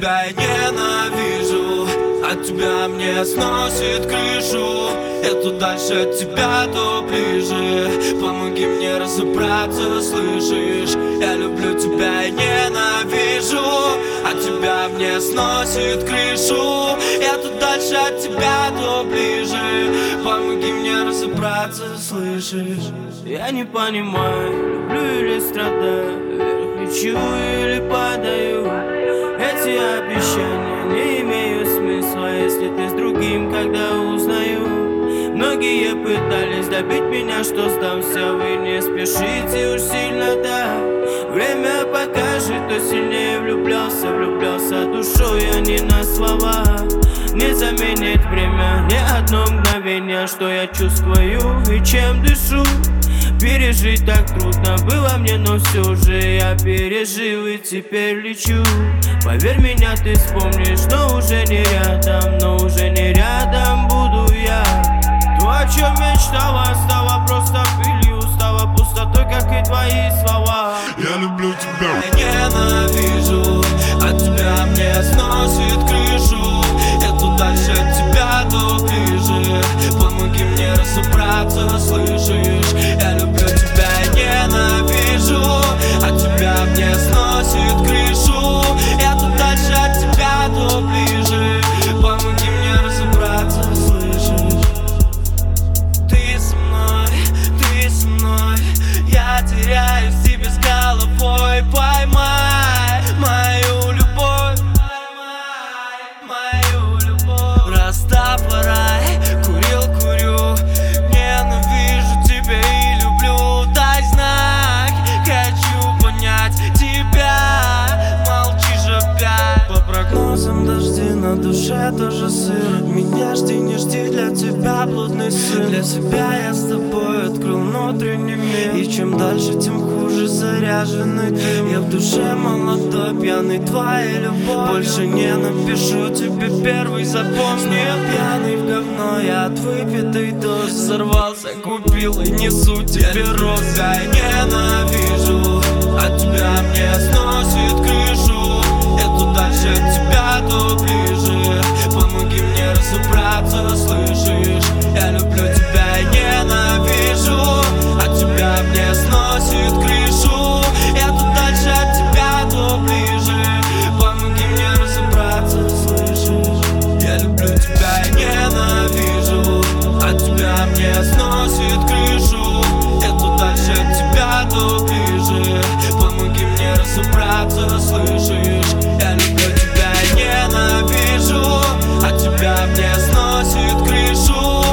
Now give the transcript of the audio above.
тебя я ненавижу, от тебя мне сносит крышу. Я то дальше от тебя, то ближе. Помоги мне разобраться, слышишь? Я люблю тебя и ненавижу, от тебя мне сносит крышу. Я то дальше от тебя, то ближе. Помоги мне разобраться, слышишь? Я не понимаю, люблю или страдаю, вверх лечу или падаю. Эти обещания не имеют смысла, если ты с другим, когда узнаю. Многие пытались добить меня, что сдамся. Вы не спешите уж сильно, да. Время покажет, кто сильнее влюблялся. Влюблялся душой, а не на слова. Не заменит время ни одно мгновение, что я чувствую и чем дышу. Пережить так трудно было мне, но все же я пережил и теперь лечу. Поверь, меня ты вспомнишь, но уже не рядом, буду я. То, о чем мечтала, стало просто пылью, стало пустотой, как и твои слова. Я люблю тебя, я ненавижу, от тебя мне сносит крышу. Я то дальше от тебя, то ближе. Помоги мне разобраться, слышишь? Я люблю тебя, я ненавижу, от тебя мне сносит крышу. Я то дальше от тебя, то ближе. Помоги мне разобраться, слышишь? Ты со мной, я теряюсь в тебе с головой. Поймай мою любовь, Растафарай, курю, ненавижу тебя и люблю. Дай знак, хочу понять тебя, молчишь опять. По прогнозам дожди, на душе тоже сыро. Меня жди, не жди, для тебя блудный сын. Для себя я с тобой открыл внутренний мир, и чем дальше, тем хуже заряженный дым. Я в душе молодой, пьяный твоей любовь. Больше не напишу тебе первый, запомни. Я пьяный в говно, я от выпитой дозы сорвался, купил и несу тебе розы. Я ненавижу, от тебя мне сносит крышу. Я то дальше от тебя, то ближе. Помоги мне разобраться, слышишь? Я люблю тебя и ненавижу, от тебя мне сносит крышу. Я то дальше от тебя, то ближе. Помоги мне разобраться, слышишь? Я люблю тебя и ненавижу, от тебя мне сносит крышу. Я то дальше от тебя, то ближе. Помоги мне разобраться, слышишь? Я люблю тебя и ненавижу, от тебя мне сносит крышу.